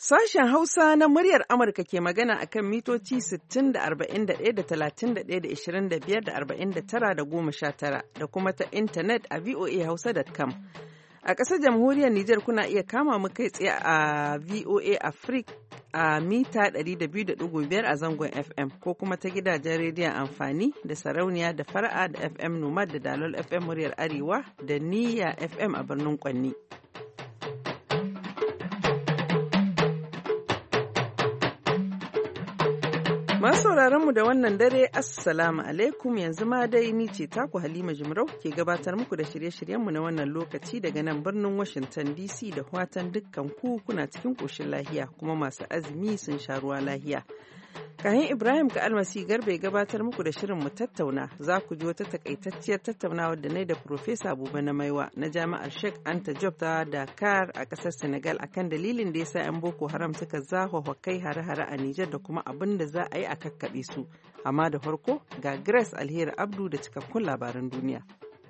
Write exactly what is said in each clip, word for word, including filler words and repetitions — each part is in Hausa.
Sashen Hausa na muryar Amurka ke magana a kan mitoci sittin da arba'in da ɗaya da talatin da ɗaya da ishirin da biyar da arba'in da tara da goma sha tara da kuma ta intanet a v o a hausa dot com. A ƙasar jamhuriyar Nijar kuna iya kama mu kai tsaye a V O A Africa a mita ɗari da biyu da ɗigo biyar a zangon F M ko kuma ta gidajen rediyon amfani da sarauniya da fara'a da F M Nomad da Dalol F M muryar Arewa da Niyya F M a birnin Kwanni. Masu sauraron mu da wannan dare assalamu alaikum, yanzu ma dai ni ce taku Halima Jumrau ke gabatar muku da shirye-shiryenmu na wannan lokaci daga nan birnin Washington D C da watan dukkan ku kuna cikin ƙoshin lahiya kuma masu azumi sun sha ruwa lahiya. Kahin Ibrahim ka almasi garbe gabatar muku da shirin mu tattauna, za ku ji wata takaitacciyar tattaunawa da nai da Profesa Buba na Maiwa na Jami'ar Sheikh Anta Diop ta Dakar a ƙasar Senegal akan dalilin da yasa 'yan Boko Haram suka zahawa kai hare-hare a Nijar da kuma abin da za a yi a kakkaɓe su. Amma da farko ga Grace Alheri Abdu da cikakkun labaran duniya.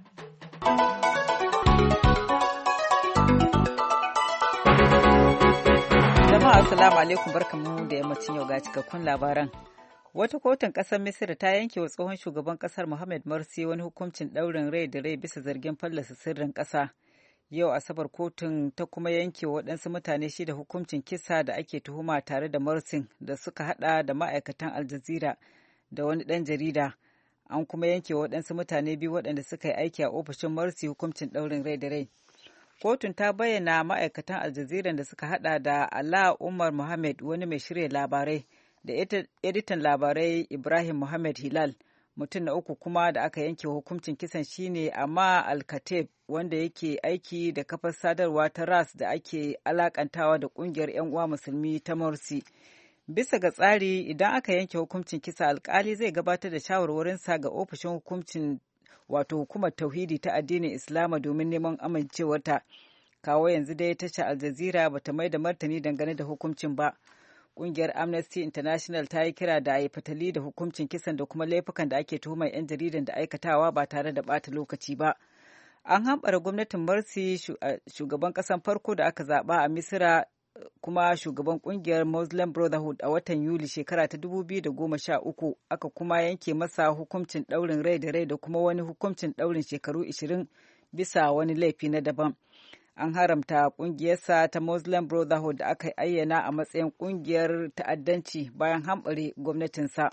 Jama'a assalamu alaikum, barkamu da yammacin yau ga cikakkun labaran. Wata kotun ƙasar Misira ta yanke wa tsohon shugaban ƙasar Mohamed Morsi wani hukuncin ɗaurin rai da rai bisa zargin fallasa sirrin ƙasa. Yau Asabar kotun ta kuma yanke wa waɗansu mutane shida hukuncin kisa da ake tuhuma tare da Morsi da suka haɗa da ma'aikatan Al Jazeera da wani ɗan jarida. An kuma yanke wa waɗansu mutane biyu waɗanda suka yi aiki a ofishin Morsi hukuncin ɗaurin rai da rai. Kotun ta bayyana ma'aikatan Al Jazeera da suka hada da Ala Umar Mohammed, wani mai shirya labarai, da editan labarai Ibrahim Mohammed Hilal. Mutum na uku kuma da aka yanke hukuncin kisan shine Amma Al-Kateb, wanda yake aiki da kafar sadarwa ta Ras da ake alakantawa da kungiyar 'yan uwa musulmi ta Morsi. Bisa ga tsari, idan aka yanke hukuncin kisa, alkali zai gabatar da shawarwarinsa ga ofishin hukuncin wato hukumar tauhidi ta addinin Islama domin neman amincewarta. Kawo yanzu dai tashar Al Jazeera bata mai da martani dangane da hukuncin ba. Kungiyar Amnesty International ta yi kira da a yi fatali da hukuncin kisan da kuma laifukan da ake tuhumar 'yan jaridan da aikatawa ba tare da bata lokaci ba. An hambara gwamnatin Morsi, shugaban kasan farko da aka zaba a Misira kuma shugaban kungiyar Muslim Brotherhood, a watan Yuli shekara ta dubu biyu da goma sha uku, aka kuma yanke masa hukuncin ɗaurin rai da rai da kuma wani hukuncin ɗaurin shekaru ashirin bisa wani laifi na daban. An haramta kungiyarsa ta Muslim Brotherhood da aka ayyana a matsayin kungiyar ta'addanci bayan hambare gwamnatinsa.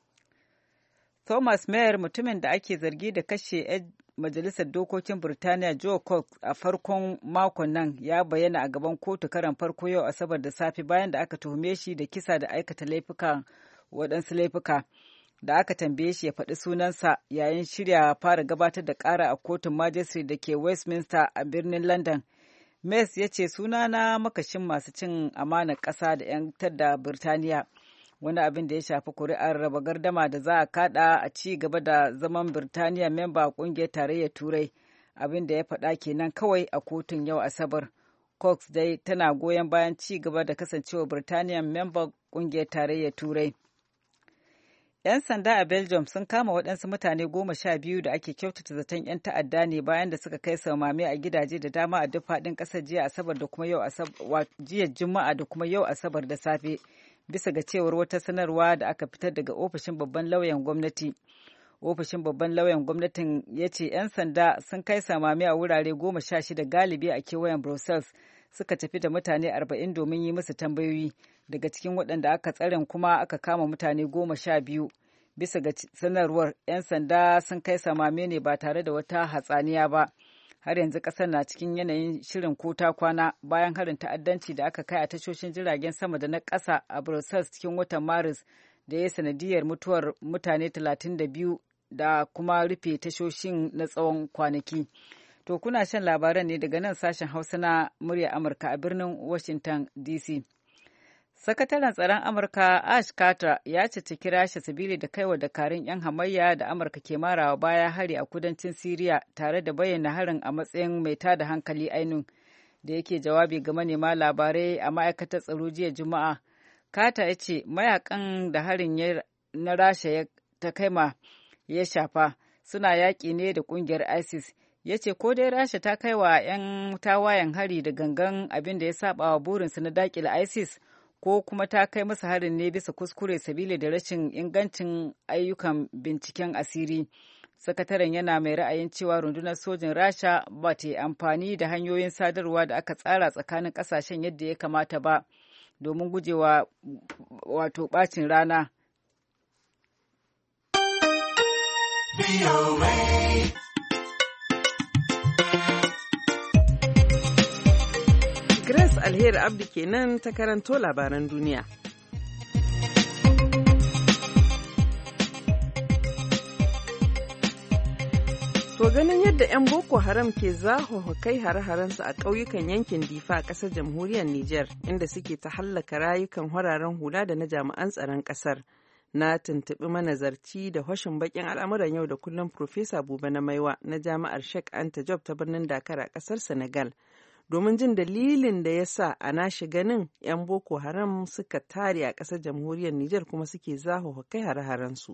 Thomas Mayer, mutumin da ake zargi da kashe 'yan Majalisar Dokokin Birtaniya Joe Cox a farkon makon nan, ya bayyana a gaban kotu karan farko yau Asabar da safe bayan da aka tuhume shi da kisa da aikata laifuka waɗansu laifuka. Da aka tambaye shi ya faɗi sunansa yayin shirya fara gabatar da ƙara a kotun Magistrate da ke Westminster a birnin London. Mays ya ce, sunana makashin masu cin amanar ƙasa da 'yantar da Birtaniya. Wani abin da ya shafi kuri'ar raba gardama da za a kada a ci gaba da zaman Birtaniya memba a kungiyar tarayyar Turai, abin da ya faɗa kenan kawai a kotun yau Asabar. Cox dai tana goyon bayan ci gaba da kasancewa Birtaniya memba kungiyar tarayyar Turai. 'Yan sanda a Belgium sun kama waɗansu mutane goma sha biyu da ake kyautata zaton 'yan ta'adda ne bayan da suka kai samame a gidaje da dama a duk faɗin ƙasar jiya Asabar da kuma yau Asabar, jiya Juma'a da kuma yau Asabar da safe. Bisa ga cewar wata sanarwa da aka fitar daga ofishin babban lauyan gwamnati. Ofishin babban lauyan gwamnatin ya ce 'yan sanda sun kai samami a wurare goma sha shida galibi a kewayen Brussels, suka tafi da mutane arba'in domin yi musu tambayoyi. Daga cikin waɗanda aka tsaren kuma aka kama mutane goma sha biyu. Bisa ga sanarwar, 'yan sanda sun kai samame ne ba tare da wata hatsaniya ba. Har yanzu ƙasar na cikin yanayin shirin ko ta kwana bayan harin ta'addanci da aka kai a tashoshin jiragen sama da na ƙasa a Brussels cikin watan Maris da ya sanadiyar mutuwar mutane talatin da biyu da kuma rufe tashoshin na tsawon kwanaki. To kuna shan labaran ne daga nan sashen Hausa na murya Amurka a birnin Washington D C. Sakataren tsaron Amurka Ash Carter ya cicciki Rasha sabili da kaiwa dakarun 'yan hamayya da Amurka ke marawa baya hari a kudancin Siriya, tare da bayyana harin a matsayin mai tada hankali ainun. Da yake jawabi ga manema labarai a ma'aikatar tsaro jiya Juma'a, Carter ya ce mayakan da harin na Rasha ta kaima ya shafa suna yaƙi ne da ƙungiyar ISIS. ya ce ko dai Rasha ta kai wa 'yan tawayen hari da gangan abin da ya saba wa burinsu na dakile ISIS ko kuma ta kai musu harin ne bisa kuskure sabili da rashin ingancin ayyukan binciken asiri. Sakataren yana mai ra'ayin cewa rundunar sojin Rasha ba ta yi amfani da hanyoyin sadarwa da aka tsara tsakanin ƙasashen yadda ya kamata ba domin gujewa wato bacin rana. Grace Alheri Abdi kenan ta karanto labaran duniya. To ganin yadda 'yan Boko Haram ke zahoha kai hare-harensu a ƙauyukan yankin Difa a ƙasar jamhuriyar Nijar inda suke ta hallaka rayukan hararen hula da na jami'an tsaron ƙasar. Na tuntuɓi manazarci da hoshin bakin al'amuran yau da kullum Profesa Buba na Maiwa na Jami'ar Sheikh Anta Diop ta birnin Dakar a ƙasar Senegal. Domin jin dalilin da ya sa a nashi ganin 'yan Boko Haram suka tare a ƙasar jamhuriyar Nijar kuma suke zahoha kai hare-harensu.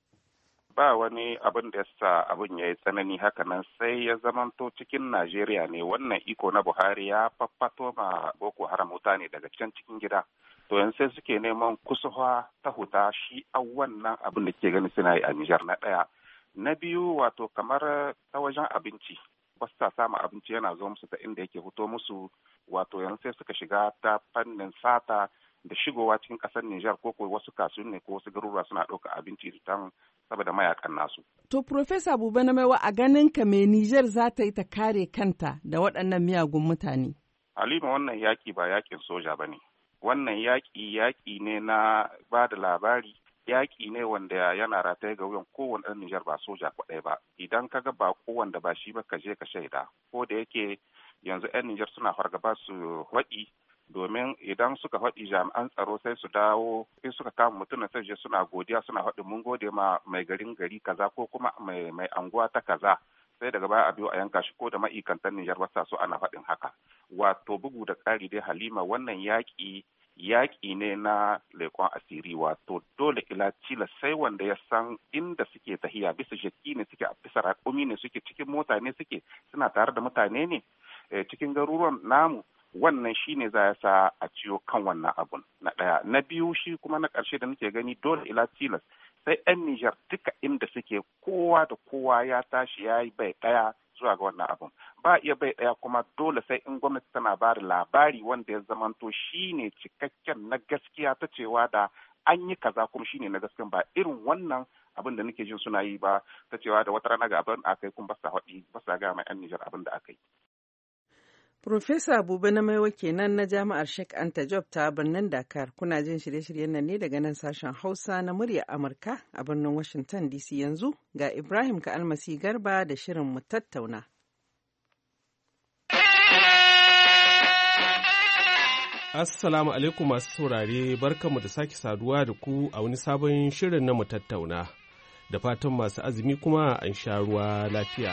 Ba wani abin da ya sa abin ya yi tsanani haka nan sai ya zamanto cikin Najeriya ne wannan iko na Buhari ya faffato ma Boko Haram wuta ne daga can cikin gida. To yanzu sai suke neman kusurwa ta huta shi a wannan abin da ke gani suna yi a Nijar na ɗaya. Na biyu wato kamar ta wajen abinci. Wasu ta samu abinci yana zo musu ta inda yake fito musu wato yanzu sai suka shiga ta fannin sata da shigowa cikin ƙasar Nijar ko ko wasu kasuwanni ko wasu garuruwa suna ɗauka abinci don saboda mayakan nasu. To Profesa Buba na Maiwa a ganin ka me Nijar za ta yi ta kare kanta da waɗannan miyagun mutane? Halima wannan yaƙi ba yaƙin soja ba ne. Wannan yaƙi yaƙi ne na ba da labari, yaƙi ne wanda yana rataye ga wuyan kowane ɗan Nijar ba soja kwaɗai ba. Idan ka ga ba kowanda ba shi ba ka je ka shaida. Ko da yake yanzu 'yan Nijar suna fargaba su haɗi domin idan suka faɗi jami'an tsaro sai su dawo in suka kama mutum sai je suna godiya suna faɗi mun gode ma mai garin gari kaza ko kuma mai mai anguwa ta kaza sai daga baya a biyo a yanka shi ko da ma'aikantan Nijar wasa so ana faɗin haka. Wato bugu da ƙari dai Halima wannan yaƙi yaƙi ne na leƙon asiri wato dole ila cila sai wanda ya san inda suke tahiya bisa jaki ne suke bisa raƙumi ne suke cikin mota ne suke suna tare da mutane ne cikin garuruwan namu. Wannan shi ne za ya sa a ciyo kan wannan abun na ɗaya. Na biyu shi kuma na ƙarshe da nake gani dole ila tilas sai 'yan Nijar duka inda suke kowa da kowa ya tashi ya yi bai ɗaya zuwa ga wannan abun. Ba iya bai ɗaya kuma dole sai in gwamnati tana ba da labari wanda ya zamanto shi ne cikakken na gaskiya ta cewa da an yi kaza kuma shi ne na gaskiya ba irin wannan abin da nake jin suna yi ba ta cewa da wata rana ga abin da aka yi kuma ba sa haɗi ba sa gaya ma 'yan Nijar abin da aka yi. Profesa Buba na Maiwa kenan na Jami'ar Sheikh Anta Diop ta birnin Dakar. Kuna jin shirye-shiryen nan ne daga nan sashen Hausa na murya Amurka a birnin Washington D C yanzu ga Ibrahim Ka'almasi Garba da shirin mu tattauna. Assalamu alaikum masu saurare barkanmu da sake saduwa da ku a wani sabon shirin na mu tattauna. Da fatan masu azumi kuma an sha ruwa lafiya.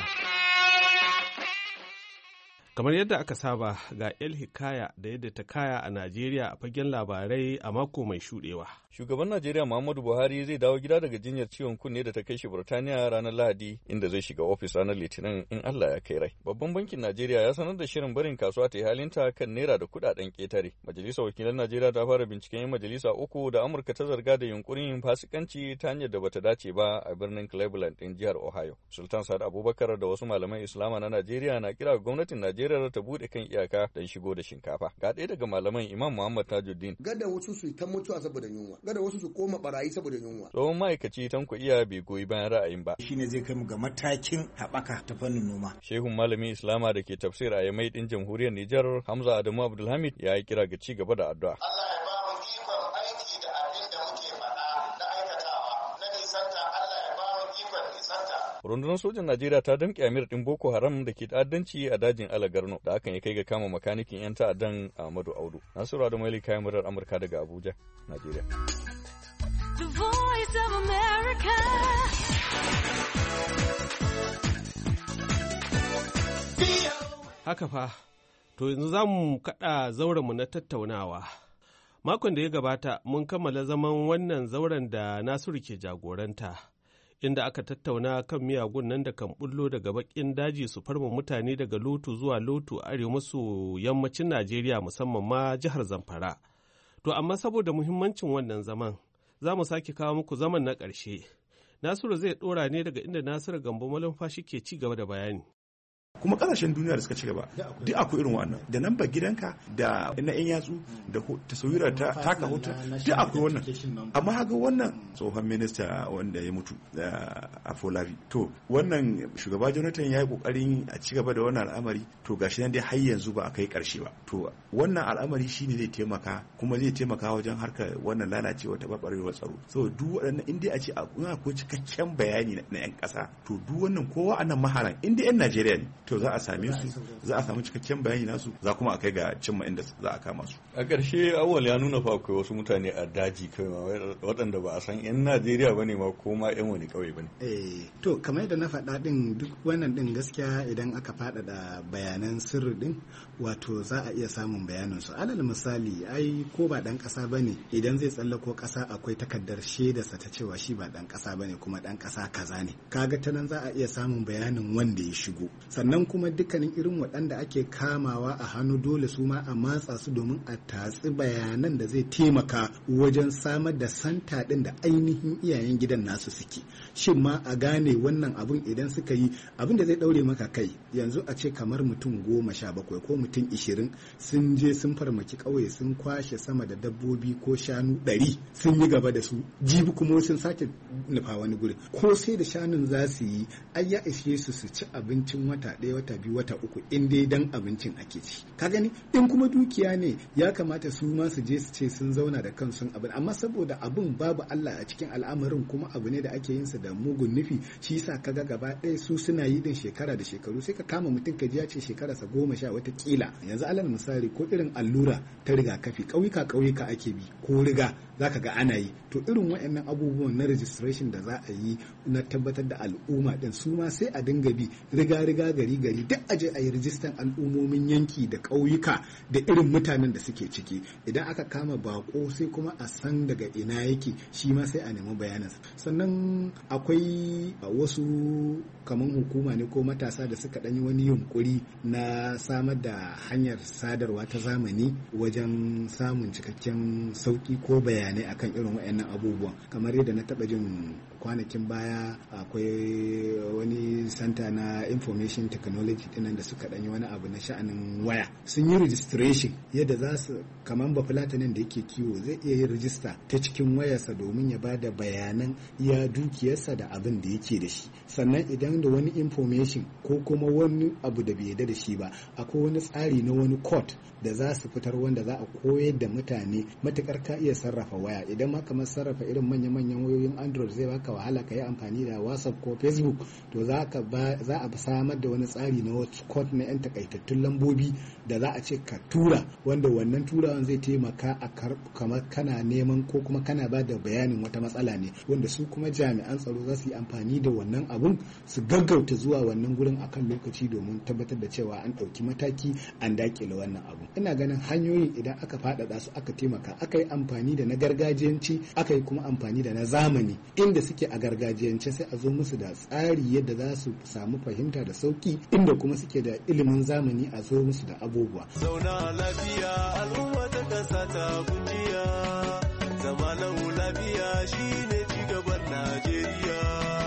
Kamar yadda aka saba ga El Hikaya da yadda ta kaya a Najeriya a fagen labarai a mako mai shuɗewa. Shugaban Najeriya Muhammadu Buhari zai dawo gida daga jinyar ciwon kunne da ta kai shi Burtaniya ranar Lahadi inda zai shiga ofis ranar Litinin in Allah ya kai rai. Babban bankin Najeriya ya sanar da shirin barin kasuwa ta yi halinta kan naira da kuɗaɗen ƙetare. Majalisar wakilan Najeriya ta fara binciken yan majalisa uku da Amurka ta zarga da yunkurin yin fasikanci ta hanyar da bata dace ba a birnin Cleveland ɗin jihar Ohio. Sultan Sa'ad Abubakar da wasu malaman Islama na Najeriya na kira gwamnatin Najeriya ta buɗe kan iyaka don shigo da shinkafa. Ga ɗaya daga malaman Imam Muhammad Tajuddin. Gada wasu su ta mutuwa saboda yunwa. Gada wasu su koma barayi saboda yunwa. Tsohon ma'aikaci Tanko Iya bai goyi bayan ra'ayin ba. Shine zai kai mu ga matakin haɓaka ta fannin noma. Shehun malamin Islama da ke tafsir a Yamai ɗin jamhuriyar Nijar Hamza Adamu Abdulhamid ya yi kira ga ci gaba da addu'a. Allah ya ba mu ikon aiki da abin da muke faɗa na aikatawa na nisanta Allah ya ba mu ikon nisanta. Rundunar sojan Najeriya ta damƙe Amir ɗin Boko Haram da ke ta'addanci a dajin Alagarno da hakan ya kai ga kama makanikin 'yan ta'addan Ahmadu Audu. Nasiru Adamu Ali kayan murar Amurka daga Abuja, Najeriya. The Voice of America. Haka fa, to yanzu za mu kaɗa zaurenmu na tattaunawa. Makon da ya gabata mun kammala zaman wannan zauren da Nasiru ke jagoranta, inda aka tattauna kan miyagun nan da kan bullo daga bakin daji su farma mutane daga lotu zuwa lotu arewa maso yammacin Najeriya musamman ma jihar Zamfara. To amma saboda muhimmancin wannan zaman, za mu sake kawo muku zaman na ƙarshe. Nasiru zai ɗora ne daga inda Nasiru Gambo Malumfashi ke ci gaba da bayani. Kuma kasashen duniya da suka ci gaba duk akwai irin wannan da namba gidanka da na yan yatsu da tasawira ta taka hoto duk akwai wannan. Amma haka wannan tsohon minista wanda ya mutu a Folari, to wannan shugaba Jonathan ya yi kokarin a ci gaba da wannan al'amari, to gashi nan dai har yanzu ba a kai karshe ba. To wannan al'amari shine zai taimaka, kuma zai taimaka wajen harkar wannan lalacewa ta barbarewar tsaro. So duk waɗannan in dai a ce akwai cikakken bayani na yan ƙasa, to duk wannan kowa anan maharan in dai yan Najeriya ne, to za a same su, za a samu cikakken bayani nasu, za kuma a kai ga cimma inda za a kama su. A ƙarshe Awwal ya nuna fa akwai wasu mutane a daji kai waɗanda ba a san 'yan Najeriya ba ne ma ko ma 'yan wani ƙauye ba ne. Eh, to kamar yadda na faɗa ɗin duk wannan ɗin gaskiya idan aka faɗaɗa bayanan sirri ɗin wato za a iya samun bayanin su. Alal misali ai ko ba ɗan ƙasa ba ne idan zai tsallako ƙasa akwai takardar shaidarsa ta cewa shi ba ɗan ƙasa ba ne kuma ɗan ƙasa kaza ne. Kaga ta nan za a iya samun bayanin wanda ya shigo. Sannan kuma dukkanin irin waɗanda ake kamawa a hannu dole su ma a matsa su domin a tatsi bayanan da zai taimaka wajen samar da santa ɗin da ainihin iyayen gidan nasu suke. Shin ma a gane wannan abun idan suka yi abin da zai ɗaure maka kai, yanzu a ce kamar mutum goma sha bakwai ko mutum ishirin sun je sun farmaki ƙauye sun kwashe sama da dabbobi ko shanu ɗari sun yi gaba da su, jibi kuma sun sake nufa wani guri, ko sai da shanun za su yi ai ya ishe su su ci abincin wata ɗaya wata biyu wata uku in dai dan abincin ake ci. Ka gani in kuma dukiya ne ya kamata su ma su je su ce sun zauna da kansu abin, amma saboda abun babu Allah a cikin al'amarin kuma abu ne da ake yin sa da mugun nufi, shi yasa kaga gaba ɗaya su suna yi din shekara da shekaru, sai ka kama mutum ka ji ya ce shekara sa goma sha wata kila. Yanzu alal misali ko irin allura ta rigakafi ƙauyuka ƙauyuka ake bi ko riga zaka ga ana yi, to irin waɗannan abubuwan na registration da za a yi na tabbatar da al'umma din su ma sai a dinga bi riga riga gari gari duk aje a yi rijistan al'ummomin yanki da ƙauyuka da irin mutanen da suke ciki. Idan aka kama bako sai kuma a san daga ina yake, shi ma sai a nemi bayanansa. Sannan akwai wasu kamar hukuma ne ko matasa da suka ɗanyi wani yunkuri na samar da hanyar sadarwa ta zamani wajen samun cikakken sauki ko bayanai akan irin waɗannan abubuwan. Kamar yadda na taɓa jin kwanakin baya akwai wani santa na information technology dinan da suka ɗanyi wani abu na sha'anin waya, sun yi registration yadda za su kamar bafulatanin da yake kiwo zai iya yin rijista ta cikin wayarsa domin ya bada bayanan iya dukiyarsa da abin da yake da shi. Sannan idan da wani information ko kuma wani abu da bai yarda da shi ba, akwai wani tsari na wani code da za su fitar wanda za a koyar da mutane matukar ka iya sarrafa waya. Idan ma kamar sarrafa irin manya-manyan wayoyin Android zai baka wahala ka yi amfani da WhatsApp ko Facebook, to za ka ba za a samar da wani tsari na wasu code na yan takaitattun lambobi da za a ce ka tura, wanda wannan turawan zai taimaka a kamar kana neman ko kuma kana ba da bayanin wata matsala ne, wanda su kuma jami'an tsaro za su yi amfani da wannan abun su gaggauta zuwa wannan gurin akan lokaci domin tabbatar da cewa an ɗauki mataki an dakile wannan abu. Ina ganin hanyoyin idan aka faɗaɗa su aka taimaka aka yi amfani da na gargajiyanci aka yi kuma amfani da na zamani, inda suke a gargajiyance sai a zo musu da tsari yadda za su samu fahimta da sauki, inda kuma suke da ilimin zamani a zo musu da abubuwa. Zauna lafiya al'umma ta kasa ta kunjiya, zama lau lafiya shine cigaban Najeriya.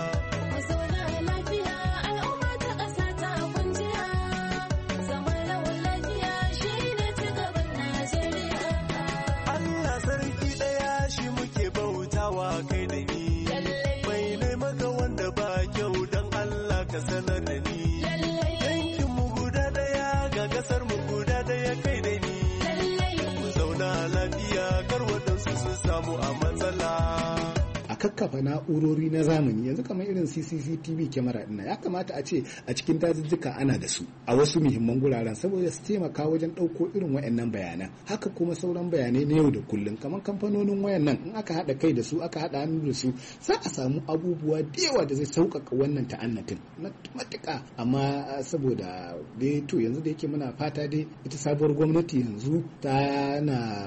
Kai da ni mai maka wanda ba kyau don Allah ka sanar da ni, yankin mu guda daya ga kasar mu guda daya kai da ni, mu zauna lafiya kar waɗansu su samu a matsala. A kakkafa na'urori na zamani yanzu kamar irin C C T V kyamara ɗin ya kamata a ce a cikin dazuzzuka ana da su a wasu muhimman guraren saboda su taimaka wajen ɗauko irin wayannan bayanan. Haka kuma sauran bayanai na yau da kullum kamar kamfanonin wayan nan in aka haɗa kai da su aka haɗa hannu da su za a samu abubuwa da yawa da zai sauƙaƙa wannan ta'annatin na matuƙa. Amma saboda dai to yanzu da yake muna fata dai ita sabuwar gwamnati yanzu tana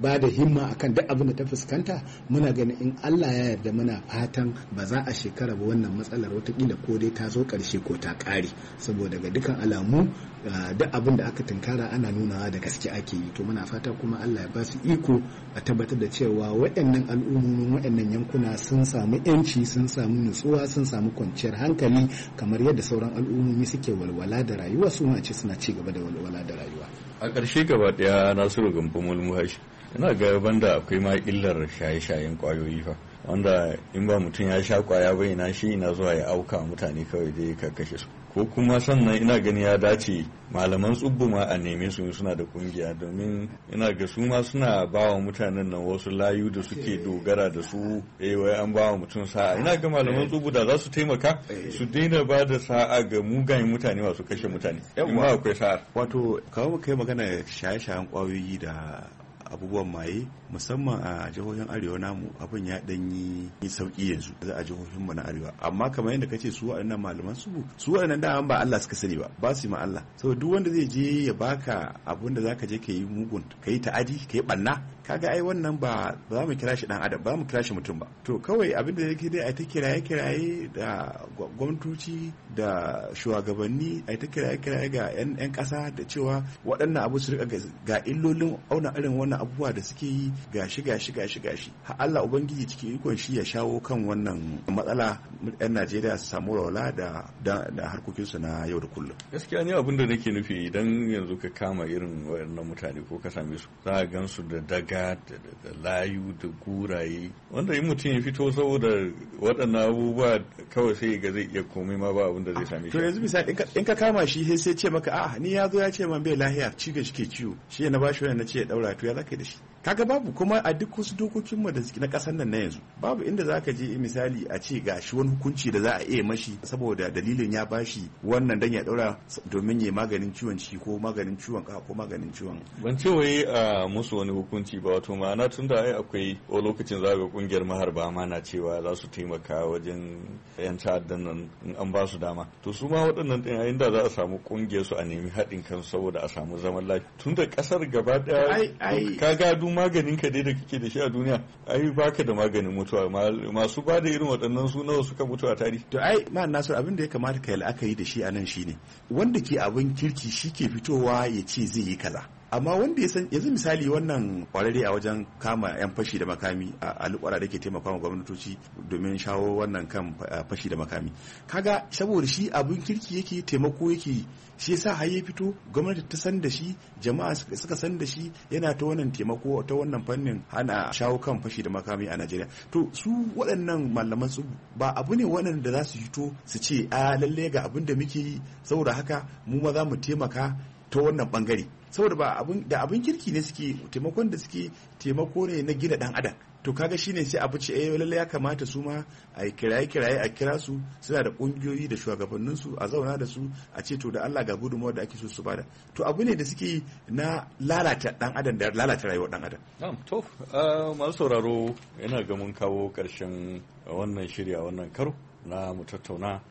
ba da himma akan duk abin da ta fuskanta, muna ganin in Allah ya yarda muna fatan ba za a shekara ba wannan matsalar watakila ko dai ta zo ƙarshe ko ta ƙare, saboda ga dukkan alamu duk abin da aka tunkara ana nunawa da gaske ake yi. To muna fata kuma Allah ya ba su iko a tabbatar da cewa waɗannan al'ummomin waɗannan yankuna sun samu yanci, sun samu nutsuwa, sun samu kwanciyar hankali kamar yadda sauran al'ummomi suke walwala da rayuwa, su ma ce suna ci gaba da walwala da rayuwa. A ƙarshe gaba ɗaya Nasiru Gambo Mulmuhashi, ina ga banda akwai ma illar shaye-shayen ƙwayoyi fa, wanda in ba mutum ya sha ƙwaya bai na shi ina zuwa ya auka mutane kawai dai ka kashe su. Ko kuma sannan ina gani ya dace malaman tsubbu ma a neme su suna da kungiya, domin ina ga su ma suna ba wa mutanen nan wasu layu da suke dogara da su, eh wai an ba wa mutum sa'a. Ina ga malaman tsubbu da za su taimaka su daina ba da sa'a ga mugayen mutane masu kashe mutane. Yamma akwai sa'a. Wato kawo kai magana shaye-shayen kwayoyi da abubuwan maye musamman a jihohin arewa namu abin ya dan yi sauki yanzu za a jihohin mu na arewa, amma kamar yadda kace su waɗannan malaman su su waɗannan da ba Allah suka sani ba ba su ma Allah, saboda duk wanda zai je ya baka abin da zaka je ka yi mugun ka yi ta'adi ka yi banna, kaga ai wannan ba za mu kira shi dan adam ba mu kira shi mutum ba. To kawai abin da yake dai a ta kiraye kiraye da gwamnatoci da shugabanni a ta kiraye kiraye ga yan yan kasa da cewa waɗannan abu su rika ga illolin auna irin wannan abubuwa da suke yi gashi gashi gashi gashi ha Allah ubangiji cikin ikon shi ya shawo kan wannan matsala, yan Najeriya su samu rawala da da harkokin su na yau da kullum. Gaskiya ne abin da nake nufi, idan yanzu ka kama irin waɗannan mutane ko ka same su za a gan su da daga da layu da guraye, wanda in mutum ya fito saboda waɗannan abubuwa kawai sai ga zai iya komai ma ba abin da zai same shi. To yanzu misali in ka kama shi sai sai ce maka a ni ya zo ya ce man bai lahiya cikin shi ke ciwo, shi na bashi wannan na ce ya daura, to ya zaka da shi? Kaga babu. Kuma a duk wasu dokokin mu da na kasar nan na yanzu babu inda zaka je misali a ce ga shi wani hukunci da za a iya mashi saboda dalilin ya bashi wannan dan ya daura domin ya maganin ciwon ciki ko maganin ciwon kafa ko maganin ciwon. Ban ce wai a musu wani hukunci ba, wato ma'ana tunda ai akwai o lokacin za ga kungiyar maharba ma na cewa za su taimaka wajen yan ta'addan nan in an ba su dama, to su ma waɗannan din yayin da za a samu kungiyar su a nemi haɗin kan saboda a samu zaman lafiya, tunda kasar gaba ɗaya kaga duk maganin ka dai da kake da shi a duniya ai baka da maganin mutuwa, masu ba da irin waɗannan su nawa suka mutu a tarihi. To ai ma Nasiru abin da ya kamata ka yi la'akari da shi a nan shine wanda ke abin kirki shi ke fitowa ya ce zai yi kaza, amma wanda ya san yanzu misali wannan kwararre a wajen kama yan fashi da makami a alƙwara da ke taimakawa gwamnatoci domin shawo wannan kan fashi da makami, kaga saboda shi abin kirki yake taimako yake, shi yasa har ya fito gwamnati ta san da shi, jama'a suka san da shi yana ta wannan taimako ta wannan fannin hana shawo kan fashi da makami a Najeriya. To su waɗannan malaman su ba abu ne waɗanda za su fito su ce a lalle ga abin da muke yi saboda haka mu ma za mu taimaka ta wannan bangare, saboda ba abin da abin kirki ne suke taimakon da suke taimako ne na gina dan adam. To kaga shine sai abu ce eh lalle ya kamata su ma a kiraye kiraye a kira su, suna da kungiyoyi da shugabannin su a zauna da su a ce to da Allah ga gudunmawar da ake so su bada. To abu ne da suke na lalata dan adam da lalata rayuwar dan adam. Na'am, to masu sauraro ina ga mun kawo karshen wannan shirya wannan karo na mu tattauna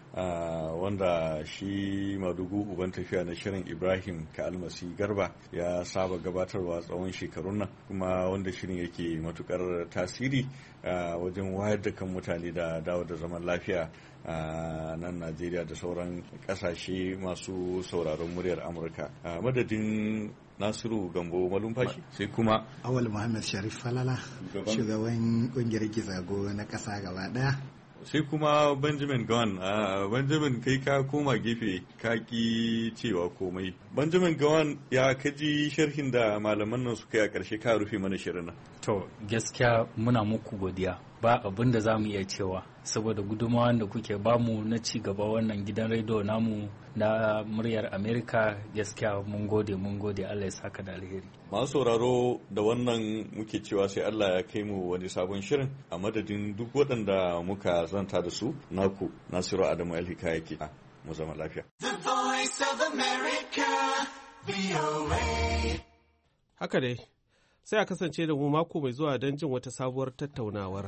Uh, wanda shi madugu uban tafiya na shirin Ibrahim ka almasi garba ya saba gabatarwa tsawon shekarun nan, kuma wanda shirin yake matukar tasiri uh, wajen wayar da kan mutane da dawo da zaman lafiya a uh, nan Najeriya da sauran kasashe masu sauraron muryar Amurka. Uh, madadin Nasiru Gambo Malumfashi sai kuma Awal Muhammad Sharif Falala, shugaban kungiyar Gizago na kasa gaba daya. Sai kuma Benjamin Gawan. uh, Benjamin kai ka koma gefe ka ki cewa komai. Benjamin Gawan, ya kaji sharhin da malaman nan suka yi a ƙarshe ka rufe mana shirin nan? To gaskiya muna muku godiya, ba abin da za mu iya cewa saboda gudunmawa da kuke bamu na ci gaba wannan gidan rediyo namu na muryar Amerika. Gaskiya mun gode mun gode, Allah ya saka da alheri. Masu sauraro, da wannan muke cewa sai Allah ya kai mu wani sabon shirin. A madadin duk waɗanda muka zanta da su, naku Nasiru Adamu Alhika yake mu zama lafiya. The Voice of America, V O A. Haka dai, Sai a kasance da mu mako mai zuwa don jin wata sabuwar tattaunawar.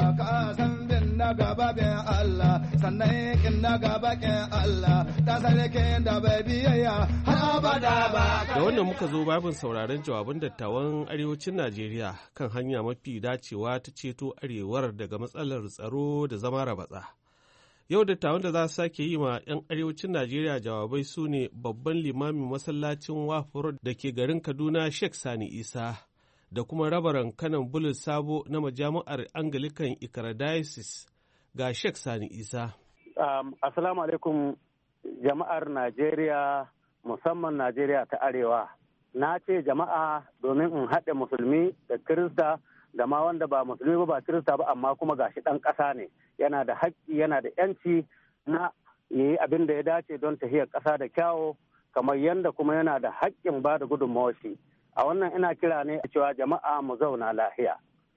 Da wannan muka zo babin sauraron jawaban dattawan arewacin Najeriya kan hanya mafi dacewa ta ceto arewar daga matsalar tsaro da zama rabatsa. Yau dattawan da za su sake yi ma 'yan arewacin Najeriya jawabai su ne babban limamin masallacin Wafur da ke garin Kaduna Sheikh Sani Isa da kuma rabaran kanan Bulus Sabo na majami'ar Anglican Ikara Diocese ga Sheikh Sani Isa. Um, Assalamu alaikum jama'ar Najeriya, musamman Najeriya ta Arewa. Na ce jama'a domin in haɗe musulmi da Kirista da ma wanda ba musulmi ba ba Kirista ba, amma kuma gashi ɗan ƙasa ne, yana da haƙƙi yana da ‘yanci na yi abin da ya dace don tahiyar ƙasa da kyawo, kamar yadda kuma yana da haƙƙin ba da gudunmawar shi. A wannan ina kira ne a cewa jama'a mu zauna lahiya.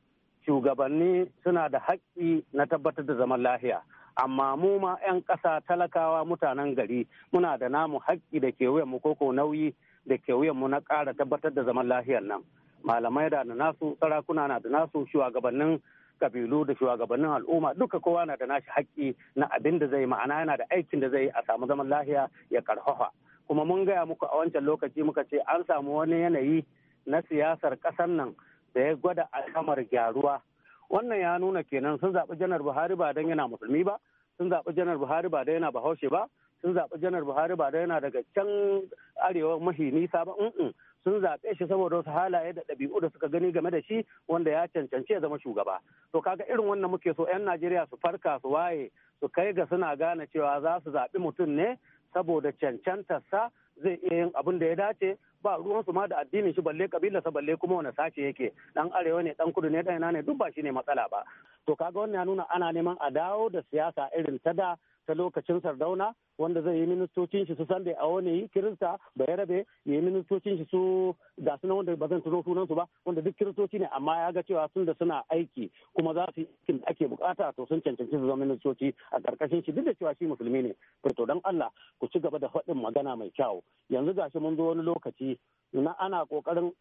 Shugabanni suna da haƙƙi na tabbatar da zaman lahiya, amma mu ma 'yan ƙasa talakawa mutanen gari muna da namu haƙƙi da ke wuyanmu koko nauyi da ke wuyanmu na ƙara tabbatar da zaman lahiyar nan. Malamai da nasu, sarakuna na da nasu, shugabannin kabilu da shugabannin al'umma duka kowa na da nashi haƙƙi na abin da zai ma'ana yana da aikin da zai a samu zaman lahiya ya karfafa. Kuma mun gaya muku a wancan lokaci muka ce an samu wani yanayi na siyasar ƙasar nan da ya gwada al'amar gyaruwa. Wannan ya nuna kenan sun zaɓi janar Buhari ba don yana musulmi ba, sun zaɓi janar Buhari ba don yana bahaushe ba, sun zaɓi janar Buhari ba don yana daga can arewa mahi nisa ba, sun zaɓe shi saboda wasu halaye da ɗabi'u da suka gani game da shi wanda ya cancanci ya zama shugaba. To kaga irin wannan muke so 'yan Najeriya su farka su waye su kai ga suna gane cewa za su zaɓi mutum ne saboda cancantarsa zai iya yin abin da ya dace, ba ruwansu ma da addinin shi balle kabilarsa balle kuma wani sace yake, dan arewa ne dan kudu ne dan ina ne duk ba shi ne matsala ba. To kaga wannan ya nuna ana neman a dawo da siyasa irin ta da ta lokacin Sardauna, wanda zai yi ministocin shi su Sunday a wani Kirista Bayarabe, ya yi ministocin shi su ga sunan wanda ba zan tuno sunan su ba, wanda duk Kiristoci ne amma ya ga cewa sun da suna aiki kuma za su yi aikin da ake bukata to sun cancanci su zama ministoci a karkashin shi duk da cewa shi musulmi ne. To don Allah ku ci gaba da faɗin magana mai kyau. Yanzu gashi mun zo wani lokaci na ana kokarin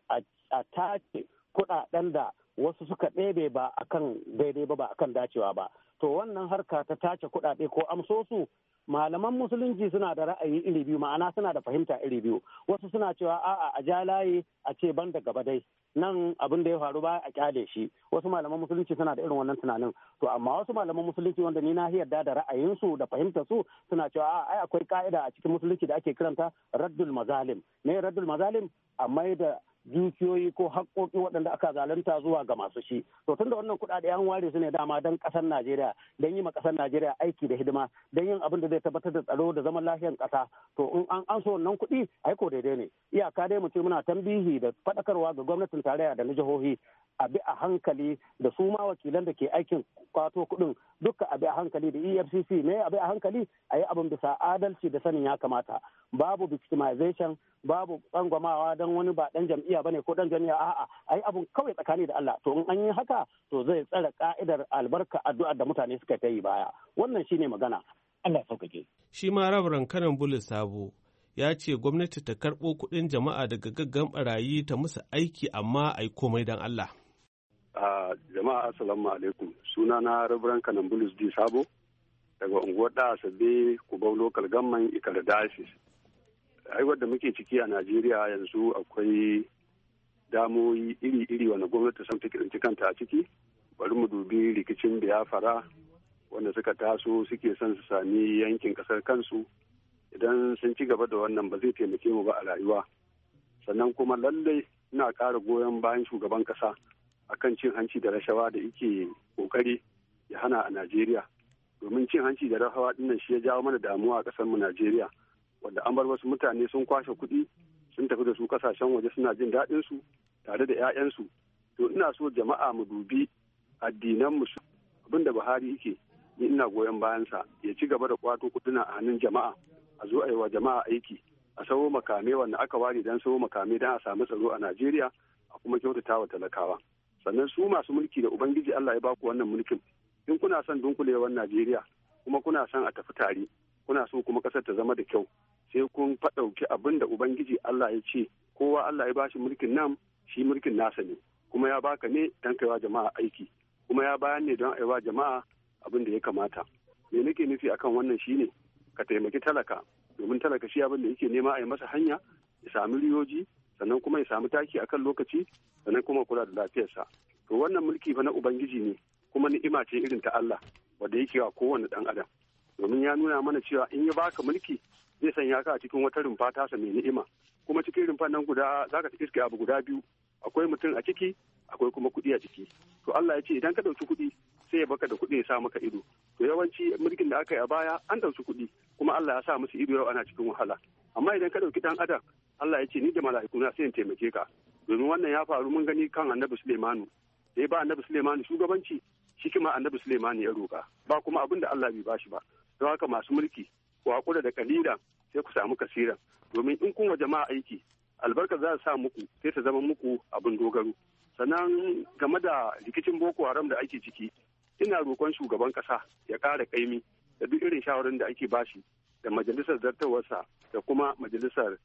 a tace kuɗaɗen da wasu suka ɗebe ba akan daidai ba ba akan dacewa ba. To wannan harka ta tace kuɗaɗe ko amsosu, malaman musulunci suna da ra'ayi iri biyu, ma'ana suna da fahimta iri biyu. Wasu suna cewa a'a a ja layi a ce ban da gaba dai nan abin da ya faru ba a kyale shi. Wasu malaman musulunci suna da irin wannan tunanin. To amma wasu malaman musulunci wanda ni na yarda da ra'ayinsu da fahimtar su suna cewa a'a ai akwai ka'ida a cikin musulunci da ake kiranta raddul mazalim. Ne raddul mazalim? A mai da dukiyoyi ko haƙƙoƙi waɗanda aka zalunta zuwa ga masu shi. To tun da wannan kuɗaɗe an ware su ne dama don ƙasar Najeriya, don yi ma ƙasar Najeriya aiki da hidima, don yin abin da zai tabbatar da tsaro da zaman lafiyar ƙasa. To in an an so wannan kuɗi ai ko daidai ne. Iyaka dai mu ce muna tambihi da faɗakarwa ga gwamnatin tarayya da na jihohi a bi a hankali da su ma wakilan da ke aikin kwato kuɗin duka a bi a hankali da E F C C ne a bi a hankali a yi abin bisa adalci da sanin ya kamata. Babu victimization, babu tsangwamawa don wani ba ɗan jam'iyya bane ko ɗan jam'iyya, a'a ai abun kawai tsakani da Allah. To in an yi haka to zai tsare ka'idar albarka addu'ar da mutane suka ta yi baya. Wannan shine magana. Allah sauƙaƙe. Shi ma rabaran kanan Bulus Sabo ya ce gwamnati ta karɓo kuɗin jama'a daga gaggan barayi ta musu aiki amma ai komai don Allah. Uh, jama'a assalamu alaikum, suna na rabaran kanan Bulus D Sabo daga unguwar da Asabe Kubau Local Government Ikara Diocese. Aiwar da muke ciki a Najeriya yanzu akwai damoyi iri-iri wanda gwamnati sun fi kanta a ciki. Bari mu dubi rikicin Biafra wanda suka taso suke son su sami yankin kasar kansu. Idan sun ci gaba da wannan ba zai taimake mu ba a rayuwa. Sannan kuma lallai ina ƙara goyon bayan shugaban ƙasa akan cin hanci da rashawa da yake ƙoƙari ya hana a Najeriya. Domin cin hanci da rashawa ɗinnan shi ya jawo mana damuwa a ƙasar mu Najeriya. Wanda an bar wasu mutane sun kwashe kuɗi sun tafi da su kasashen waje suna jin daɗin su tare da 'ya'yansu. To ina so jama'a mu dubi addinan mu abinda Buhari yake ni ina goyon bayansa ya ci gaba da kwato kuɗina a hannun jama'a, a zo a yi wa jama'a aiki, a sawo makame wanda aka ware don sawo makame don a samu tsaro a Najeriya, a kuma kyautata wa talakawa. Sannan su masu mulki da Ubangiji Allah ya baku wannan mulkin, in kuna son dunkulewar Najeriya kuma kuna son a tafi tare, kuna so kuma ƙasar ta zama da kyau, sai kun faɗauki abin da Ubangiji Allah ya ce kowa Allah ya bashi mulkin nan shi mulkin nasa ne kuma ya baka ne don kaiwa jama'a aiki kuma ya bayan ne don aiwa jama'a abin da ya kamata. Me nake nufi akan wannan shine ka taimaki talaka domin talaka shi abin da yake nema a yi masa hanya ya sami riyoji sannan kuma ya samu taki akan lokaci sannan kuma kula da lafiyarsa. To wannan mulki fa na ubangiji ne kuma ni'ima ce irin ta Allah wanda yake wa kowane dan adam domin ya nuna mana cewa in ya baka mulki zai sanya ka a cikin wata rumfa tasa mai ni'ima kuma cikin rumfan nan guda zaka ta iske abu guda biyu akwai mutum a ciki akwai kuma kuɗi a ciki. To Allah ya ce idan ka ɗauki kuɗi sai ya baka da kuɗi ya sa maka ido. To yawanci mulkin da aka yi a baya an ɗauki kuɗi kuma Allah ya sa musu ido yau ana cikin wahala. Amma idan ka ɗauki ɗan adam Allah ya ce ni da mala'ikuna sai in taimake ka. Domin wannan ya faru mun gani kan Annabi Suleimanu. Da ya ba Annabi Suleimanu shugabanci shi kuma Annabi Suleimanu ya roƙa. Ba kuma abin da Allah bai bashi ba. Don haka masu mulki ku haƙura da kalilan sai ku samu kasiran. Domin in kun wa jama'a aiki albarka za sa muku sai ta zama muku abin dogaro. Sannan game da rikicin Boko Haram da ake ciki ina roƙon shugaban ƙasa ya ƙara ƙaimi da duk irin shawarar da ake bashi da majalisar zartawarsa da kuma majalisar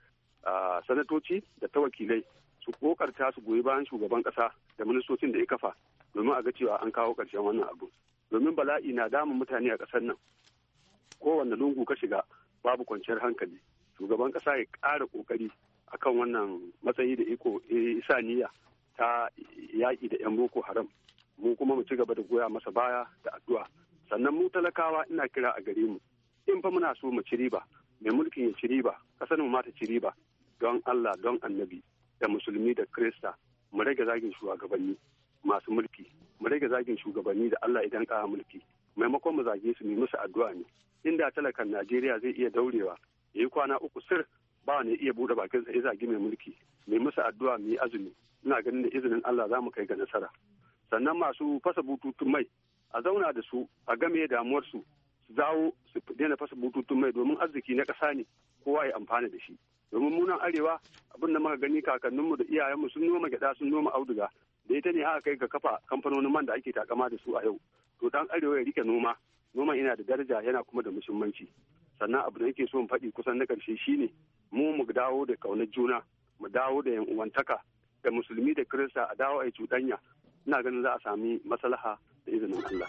sanatoci da ta wakilai su kokarta su goyi bayan shugaban ƙasa da ministocin da ya kafa domin a ga cewa an kawo ƙarshen wannan abu. Domin bala'i na damun mutane a ƙasar nan kowanne lungu ka shiga babu kwanciyar hankali. Shugaban ƙasa ya ƙara ƙoƙari akan wannan matsayi da iko isa niyya ta yaƙi da 'yan Boko Haram. Mu kuma mu ci gaba da goya masa baya da addu'a. Sannan mu talakawa ina kira a gare mu in fa muna so mu ci riba mai mulkin ya ci riba kasar mu ma ta ci riba don Allah don annabi da musulmi da Kirista mu rage zagin shugabanni masu mulki mu rage zagin shugabanni da Allah idan ka mulki maimakon mu zage su mu musu addu'a ne. Inda talakan Najeriya zai iya daurewa yayi kwana uku sir ba ne iya bude bakin sa ya zagi mai mulki mai musu addu'a mu yi azumi ina ganin da izinin Allah za mu kai ga nasara. Sannan masu fasa bututun mai a zauna da su a game damuwar su su dawo su daina fasa bututun mai domin arziki na ƙasa ne kowa ya amfana da shi. Domin munan arewa abin da muka gani kakanninmu da iyayenmu sun noma gyaɗa sun noma auduga da ita ne aka kai ga kafa kamfanonin man da ake takama da su a yau. To dan arewa ya rike noma noman yana da daraja yana kuma da muhimmanci. Sannan abu da yake so mu faɗi kusan na ƙarshe shine mu mu dawo da ƙaunar juna mu dawo da yan uwantaka da musulmi da Kirista a dawo a yi cuɗanya ina ganin za a sami maslaha da izinin Allah.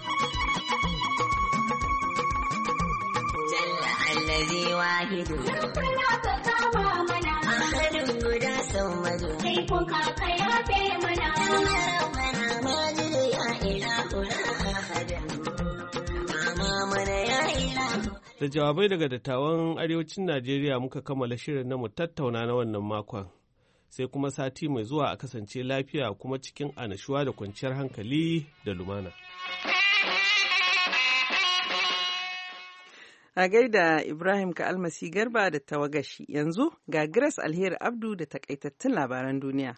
Jalla allazi wahidu kana ka kama mana ahadun guda sau madu sai kun ka yafe mana mana majidu ya ilahu ahadan mama mana ya ilahu. Da jawabai daga dattawan arewacin Najeriya muka kammala shirin na mu tattauna na wannan makon. Sai kuma sati mai zuwa a kasance lafiya kuma cikin anashuwa da kwanciyar hankali da lumana. A gaida Ibrahim ka almasi garba da tawagashi yanzu ga Grace Alheri Abdu da takaitattun labaran duniya.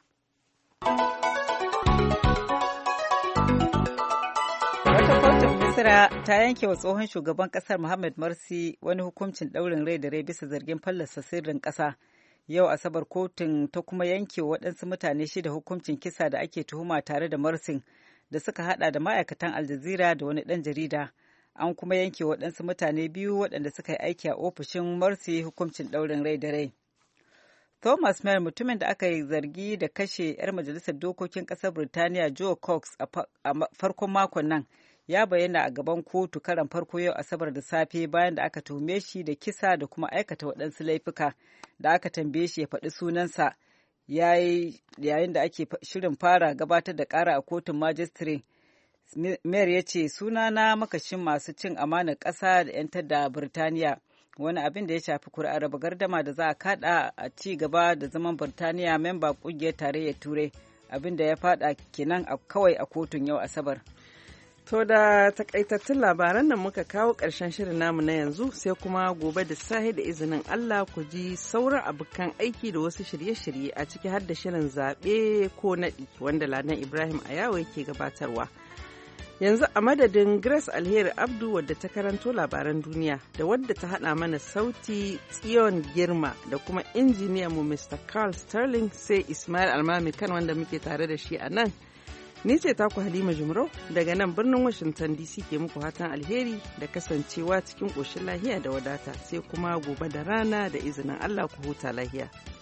Wata kotun Misira ta yanke wa tsohon shugaban kasar Muhammad Morsi wani hukuncin ɗaurin rai da rai bisa zargin fallasa sirrin ƙasa. Yau Asabar kotun ta kuma yanke waɗansu mutane shida hukuncin kisa da ake tuhuma tare da Morsin da suka hada da ma'aikatan Al Jazeera da wani ɗan jarida. An kuma yanke waɗansu mutane biyu waɗanda suka yi aiki a ofishin Morsi hukuncin ɗaurin rai da rai. Thomas Mer mutumin da aka yi zargi da kashe 'yar majalisar dokokin ƙasar Birtaniya Joe Cox a farkon makon nan ya bayyana a gaban kotu karan farko yau Asabar da safe bayan da aka tuhume shi da kisa da kuma aikata waɗansu laifuka da aka tambaye shi ya faɗi sunansa yayin da ake shirin fara gabatar da ƙara a kotun majistare. Mayor ya ce sunana makashin masu cin amanar ƙasa da 'yantar da Birtaniya wani abin da ya shafi kuri'ar raba gardama da za a kada a ci gaba da zaman Birtaniya memba ƙungiyar tarayyar Turai abin da ya fada kenan kawai a kotun yau Asabar. To da takaitattun labaran nan muka kawo ƙarshen shirin namu na yanzu sai kuma gobe da sahi da izinin Allah ku ji sauran abokan aiki da wasu shirye-shirye a ciki har da shirin zaɓe ko naɗi wanda Ladan Ibrahim Ayawa yake gabatarwa. Yanzu a madadin Grace Alheri Abdu wadda ta karanto labaran duniya da wadda ta haɗa mana sauti Tsiyon Girma da kuma injiniyan mu Mister Carl Sterling sai Ismail Almami kan wanda muke tare da shi a nan. Ni ce taku Halima Jumrau daga nan birnin Washington D C ke muku hatan alheri da kasancewa cikin ƙoshin lahiya da wadata sai kuma gobe da rana da izinin Allah ku huta lahiya.